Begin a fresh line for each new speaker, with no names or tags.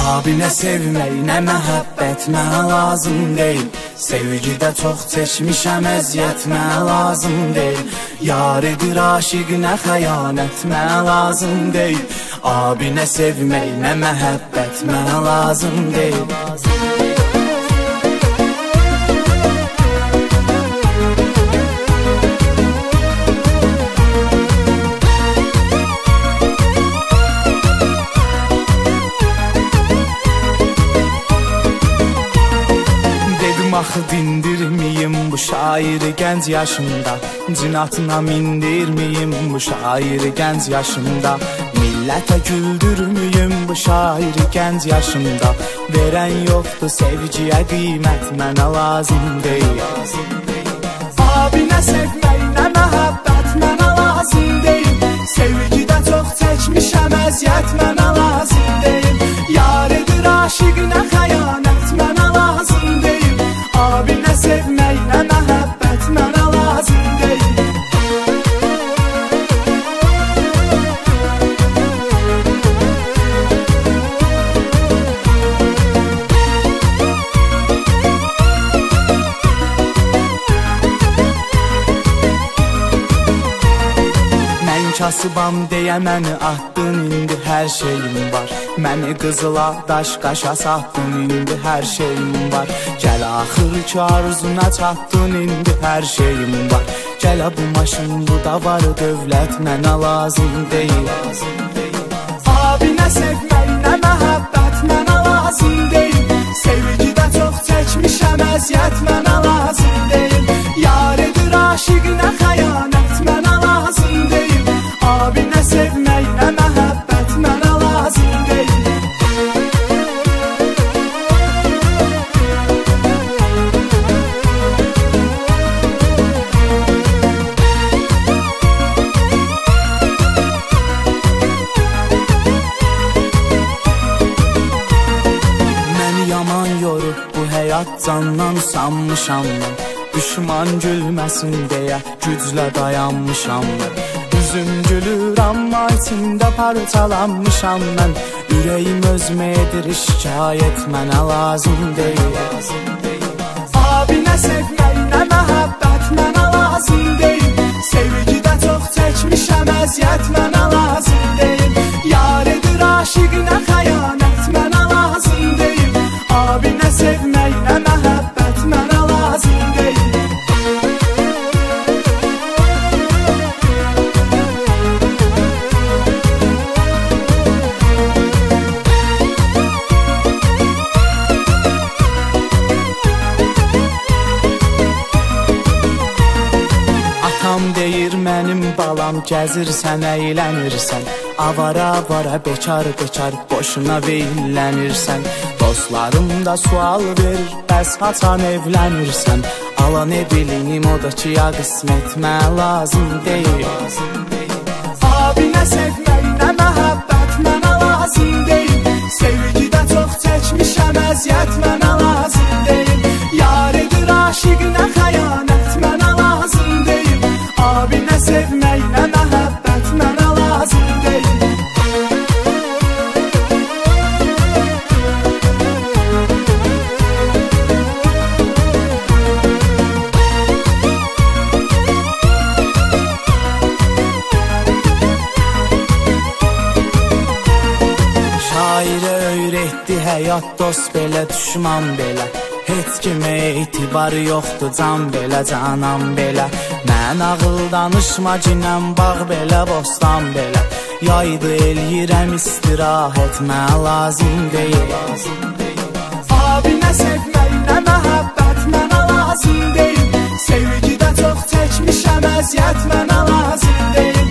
Abi nə sevmək, nə məhəbbət mənə lazım deyil. Sevgidə çox çəkmişəm əziyyət mənə lazım deyil. Yaridir aşiq, nə xəyanət mənə lazım deyil. Abi nə sevmək, nə məhəbbət mənə lazım deyil. Axı dindirmiyim bu şairi gənc yaşımda, cinatına mindirmiyim bu şairi gənc yaşımda. Millətə güldürmüyüm bu şairi gənc yaşımda. Verən yoxdur sevgiyə qiymət mənə lazım deyil. Abi nə sevmək, nə məhəbbət mənə lazım deyil. Sevgidə çox çəkmişəm əziyyət mənə lazım deyil. Yaridir aşiq, nə xəyanət mənə lazım deyil. Abi nə sevmək, nə məhəbbət mənə lazım deyil. Mən kasıbam deyə məni atdın, indi hər şeyim var. Məni qızıla daş qaşa satdın, indi hər şeyim var. Gəl axır ki arzuna çatdın, indi hər şeyim var. Gələ bu maşın, bu da var dövlət mənə lazım deyil. Abi nə sevmək, nə məhəbbət mənə lazım deyil. Sevgidə çox çəkmişəm əziyyət mənə lazım deyil. Yaridir aşiq, nə xəyanət mənə lazım deyil. Abi nə sevmək, nə məhəbbət mənə lazım deyil. Candan usanmışam mən, düşman gülməsin deyə güclə dayanmışam mən. Üzüm gülür amma içimdə parçalanmışam mən. Ürəyim özümə edir şikayət mənə lazım deyil. Abi nə sevmək, nə məhəbbət mənə lazım deyil. Sevgidə çox çəkmişəm əziyyət mənə lazım deyil. Yaridir aşiq, nə xəyanət mənə lazım deyil. Abi nə sevmək, nə məhəbbət mənə lazım deyil. Atam deyir mənim balam, gəzirsən, əylənirsən. Avara-avara, bekar-bekar, boşuna veyillənirsən. Dostlarım da sual verir, bəs haçan evlənirsən. Ala ne bilim, o da ki ya qismət mənə lazım deyil. Abi nə sevmək, nə məhəbbət mənə lazım deyil. Sevgidə çox çəkmişəm əziyyət mənə lazım deyil. Yaridir aşiq, nə xəyanət mənə lazım deyil. Abi nə sevmək, nə məhəbbət mənə lazım deyil. Həyat dost belə, düşman belə. Heç kimə etibar yoxdur, can belə, canan belə. Mən ağıl danışma cinəm, bağ belə, bostan belə. Yaydı eləyirəm istirahət mənə lazım deyil. Abi nə sevmək, nə məhəbbət mənə lazım deyil. Sevgidə çox çəkmişəm əziyyət mənə lazım deyil.